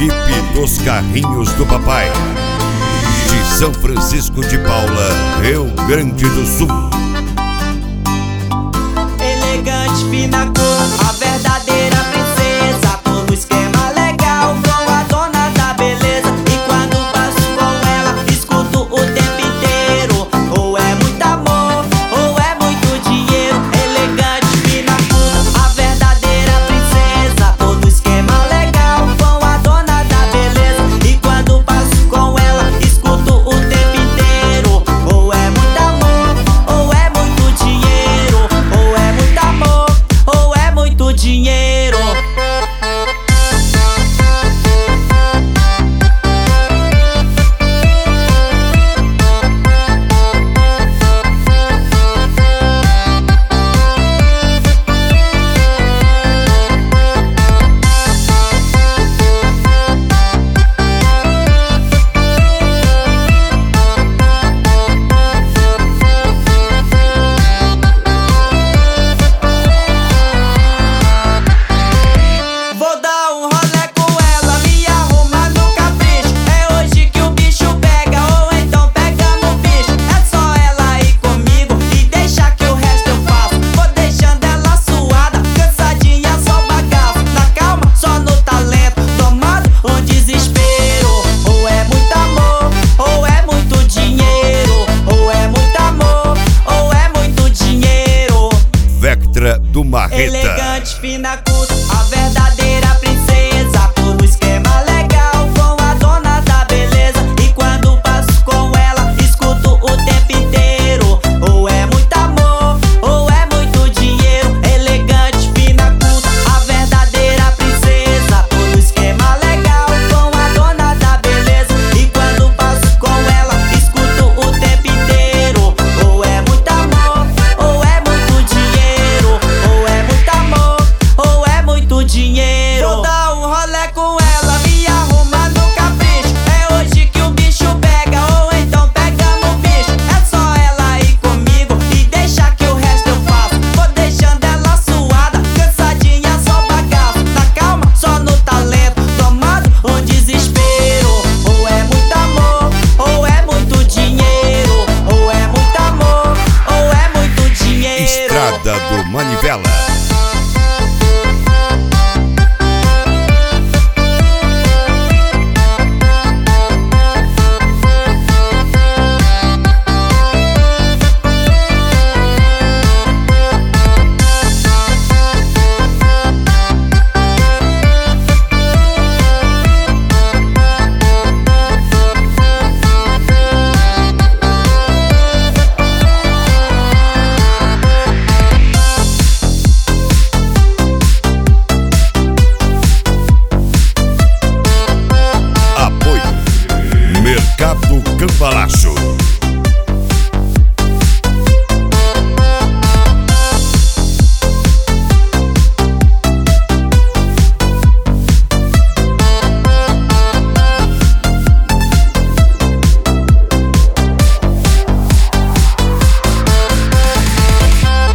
Equipe dos Carrinhos do Papai, de São Francisco de Paula, Rio Grande do Sul. Elegante, fina cor, a verdadeira princesa, tô no esquema legal com a dona da beleza. E quando passo com ela, escuto o tempo inteiro: ou é muito amor, ou é muito dinheiro. Elegante, fina cor, a verdadeira princesa, tô no esquema legal com a dona da beleza. E quando passo com ela, escuto o tempo inteiro: ou é muito amor, ou é muito dinheiro. Ou é muito amor, ou é muito dinheiro. Vou dar um rolê com ela, me arrumar no capricho. É hoje que o bicho pega, ou então pegamos o bicho. É só ela ir comigo e deixar que o resto eu faço. Vou deixando ela suada, cansadinha, só bagaço. Na calma, só no talento, tomando o desespero. Ou é muito amor, ou é muito dinheiro. Ou é muito amor, ou é muito dinheiro. Vectra do Marreta. Elegante, fina, curta, a verdadeira princesa, tô no esquema legal com a dona da beleza. E quando passo com ela, escuto o tempo inteiro: ou é muito amor, ou é muito dinheiro. Elegante, fina, curta, a verdadeira princesa, tô no esquema legal com a dona da beleza. E quando passo com ela, escuto o tempo inteiro: ou é muito amor, ou é muito dinheiro. Ou é muito amor, ou é muito dinheiro. Vou dar um rolê com ela, me arrumar no capricho. É hoje que o bicho pega, ou então pegamos o bicho. É só ela ir comigo e deixar que o resto eu faço. Vou deixando ela suada, cansadinha, só bagaço. Na calma, só no talento, tomando o desespero. Ou é muito amor, ou é muito dinheiro. Ou é muito amor, ou é muito dinheiro. Estrada do Manivela. Apoio Mercado Cambalacho.